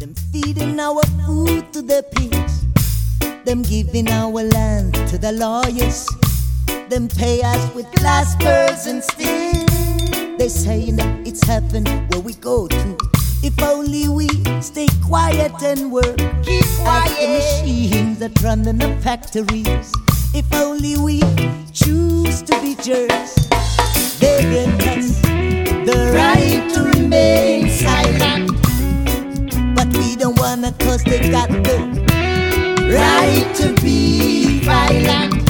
Them feeding our food to the pigs. Them giving our land to the lawyers. Them pay us with glass pearls and steel. They saying that it's heaven where we go to. If only we stay quiet and work. Keep quiet. As the machines that run in the factories. If only we choose to be jerks. They give us the right to remain silent. But we don't wanna, cause they got the right to be violent.